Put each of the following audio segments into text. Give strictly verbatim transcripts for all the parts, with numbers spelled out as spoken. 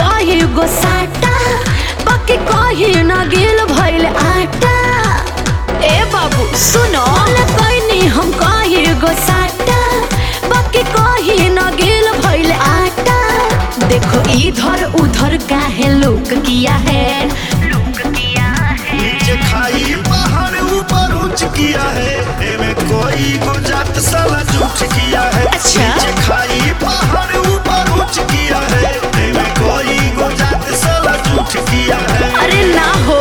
कही गो साटा बाकी कही ना गिल भइल आटा। ए बाबू सुनो कहीं हम कही गो साटा बाकी कही ना गिल भइल आटा। देखो इधर उधर काहे लुक किया है, लुक किया है। नीचे खाई पहाड़ ऊपर ऊंच किया है, एमे कोई गुजरात साला झूठ किया है। अच्छा। नीचे खाई पहाड़ ऊपर ऊंच किया है, एमे कोई गुजरात साला झूठ किया है। अरे ना हो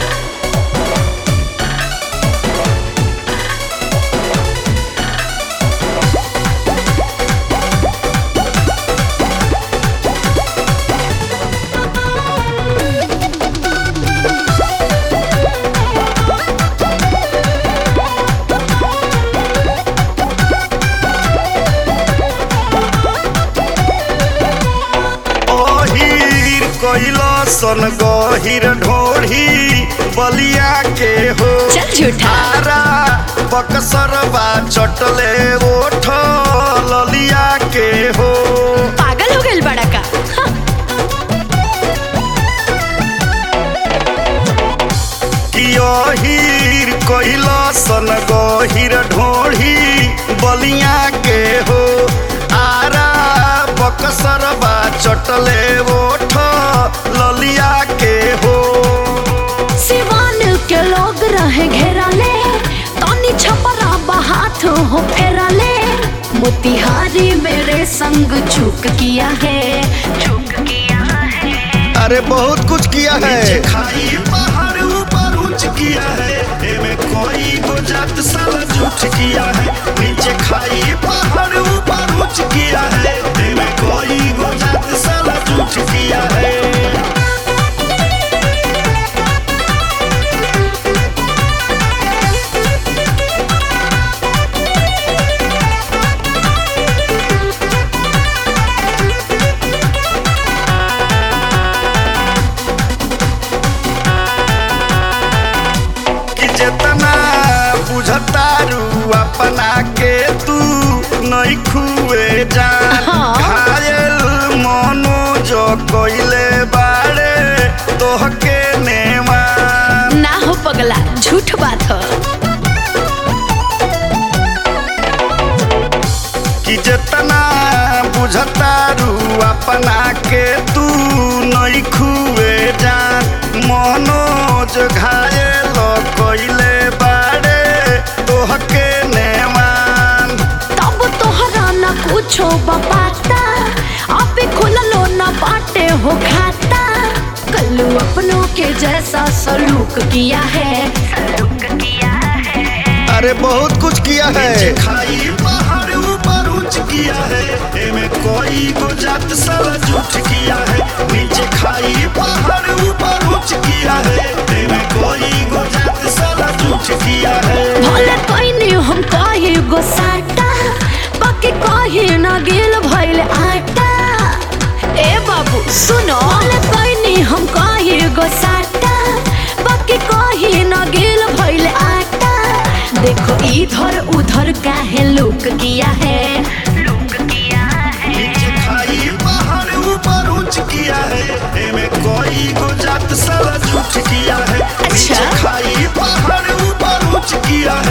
कोइला सन गहिर ढोढ़ी बलिया के हो। चल झूठा। तारा बक्सरवा चटले ओठ ललिया के हो। पागल हो गइल बड़ा का। हाँ। हीर कोइला सन गहिर ढोढ़ी बलिया के हो। आरा बक्सरवा चटले ओठ ललिया के हो। सिवान के लोग रहे घेरा ले तनी छपरा बहात हो फेरा ले। मोतिहारी मेरे संग झुक किया है, झुक किया है। अरे बहुत कुछ किया है। नीचे खाई पहाड़ ऊपर ऊंच किया है, एमे कोई गुजरात साला झूठ किया है। नीचे खाई पहाड़ ऊपर ऊंच किया है, एमे कोई गुजरात साला झूठ किया है। जितना बुझतारू अपना के तू नहीं खुए जान। हाँ। घायल मनो जो कोइले बाड़े तोहके नेमान। ना हो पगला झूठ बात हो। कि जितना बुझतारू अपना के तू नहीं खुए जान। मनोज घायल कोइले बाड़े तोहके नेमान। तब तोहरा ना कुछो बपाता अभी खुललो ना बाटे हो खाता। कल्लू अपनों के जैसा सलूक किया है, सलूक किया है। अरे बहुत कुछ किया है। नीचे खाई पहाड़ ऊपर ऊंच किया है, एमे कोई गुजरात साला झूठ किया है। नीचे खाई पहाड़ ऊपर ऊंच किया है, एमे कोई गुजरात साला झूठ किया है। भले कोई नहीं हम कही गो साटा बाकी कही ना गिल भइल आटा। ए बाबू सुनो भले कोई नहीं हम कही गो साटा बाकी कही ना गिल भइल आटा। देखो इधर उधर काहे लुक किया है, लुक किया है। नीचे खाई पहाड़ ऊपर ऊंच किया है, एमे कोई गुजरात साला झूठ किया है। अच्छा। नीचे खाई पहाड़ ऊपर ऊंच किया है।